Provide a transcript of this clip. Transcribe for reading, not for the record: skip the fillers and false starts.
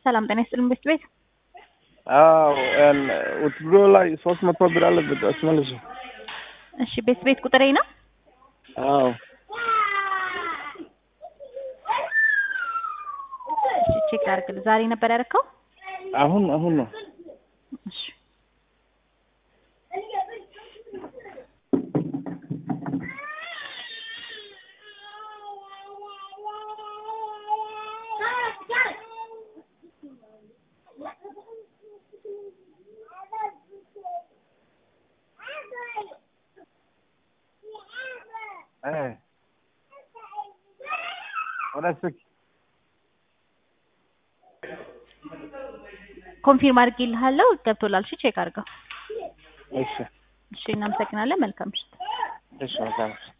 ሰላም ጤና ይስጥልኝ ቤት አዎ ውትድሮ ላይ 300 ብር አለበት አስመልሱ። እሺ ቤት ቁጥሬ ነው። አዎ እሺ ቼክ አድርግልኝ። ዛሬ ነበር ያደረከው? አሁን ነው። እሺ ኮንፊርም አድርጌልሃለሁ። ገብቶላል። እሺ ቼክ አድርገው። እሺ እሺ እናመሰግናለን። መልካም ምሽት። እሺ መልካም